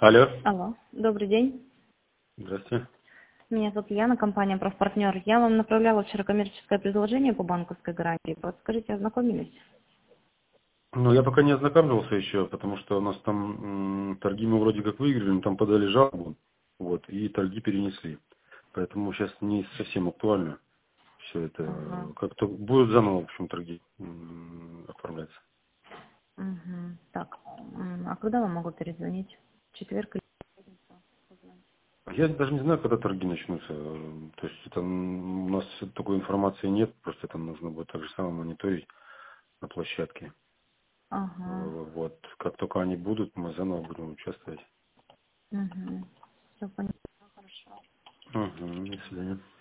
Алло. Алло, добрый день. Здравствуйте. Меня зовут Яна, компания «Профпартнер». Я вам направляла вчера коммерческое предложение по банковской гарантии. Подскажите, ознакомились? Ну, я пока не ознакомился еще, потому что у нас там торги мы вроде как выиграли, но там подали жалобу, вот, и торги перенесли. Поэтому сейчас не совсем актуально все это. Ага. Как-то будут заново, в общем, торги оформляться. Угу. Так, а когда вам могу перезвонить? В четверг или Я даже не знаю, когда торги начнутся. То есть это у нас такой информации нет, просто это нужно будет так же самое мониторить на площадке. Ага. Вот, как только они будут, мы заново будем участвовать. Угу. Все понятно, хорошо. Угу, до свидания.